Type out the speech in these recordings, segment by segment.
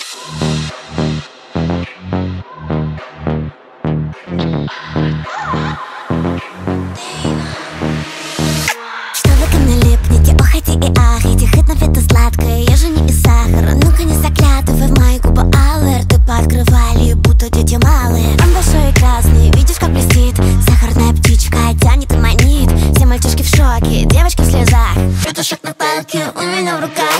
Что вы ко мне липнете, охайте и ахайте, хоть напито сладкое, я же не из сахара. Ну-ка не заглядывай в мои губы алые, рты пооткрывали, будто дети малые. Он большой и красный, видишь, как блестит, сахарная птичка тянет и манит. Все мальчишки в шоке, девочки в слезах. Петушок на палке у меня в руках.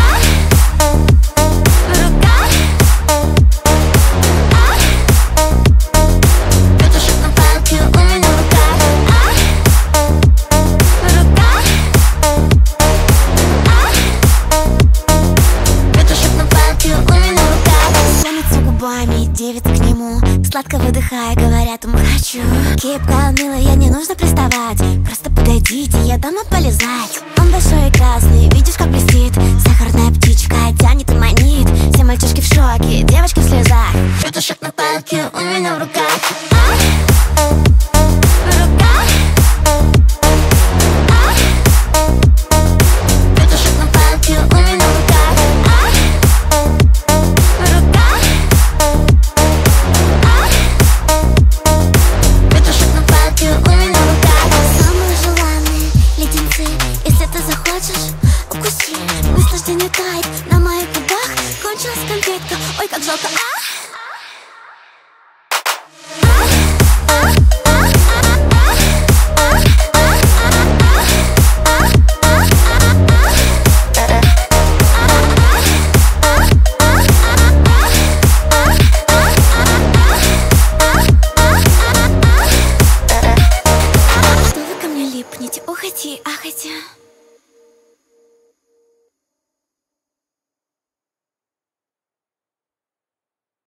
Девица к нему, сладко выдыхая, говорят ему хочу. Keep calm, милая, не нужно приставать, просто подойдите, я дам вам полизать. Он большой и красный, видишь, как блестит, сахарная птичка тянет и манит. Все мальчишки в шоке, девочки в слезах. Петушок на палке у меня в руках. Укуси, наслаждение тает на моих губах. Кончилась конфетка, ой, как жалко,